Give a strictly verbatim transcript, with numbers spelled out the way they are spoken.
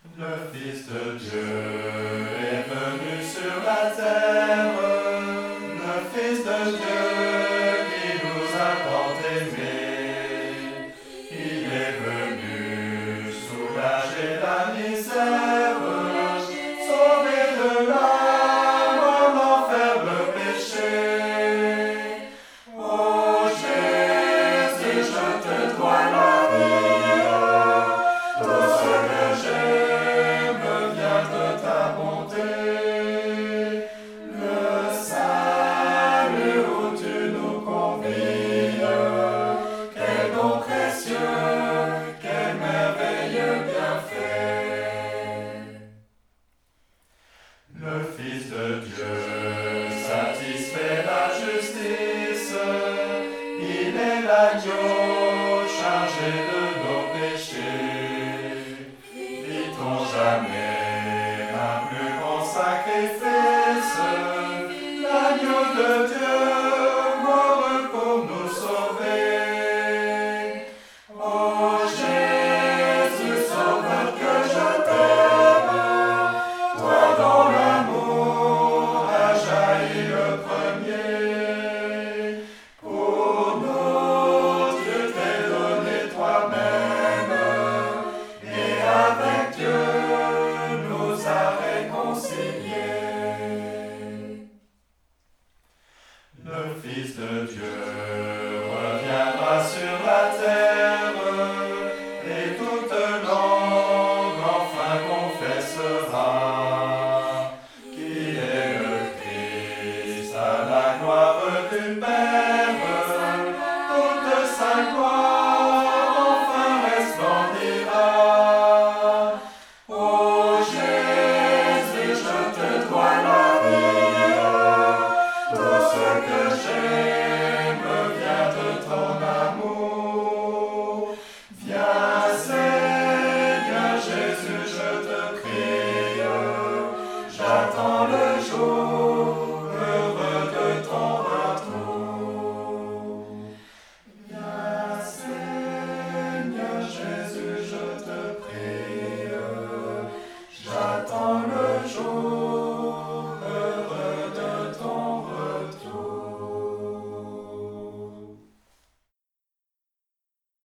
Le Fils de Dieu est venu sur la terre, le Fils de Dieu qui nous a tant aimés. Il est venu soulager la misère, sauver de la mort, l'enfer, le péché. Oh Jésus, je te dois la vie, tout ce que j'aime vient de ta bonté. Le salut où tu nous convies, quel don précieux, quel merveilleux bienfait. Le Fils de Dieu satisfait la justice, il est l'agneau chargé de nos péchés. Vit-on jamais un plus grand sacrifice, l'agneau de Dieu mort pour nous sauver? Oh Jésus, sauveur que je t'aime, toi dont l'amour a jailli le premier. Pour nous, tu t'es donné toi-même, et avec Dieu nous a réconciliés. Le Fils de Dieu reviendra sur la terre, et toute langue enfin confessera qu'il est le Christ à la gloire du Père. Toute sa gloire enfin resplendira. Oh Jésus, je te dois la vie, tout ce que j'aime vient de ton amour.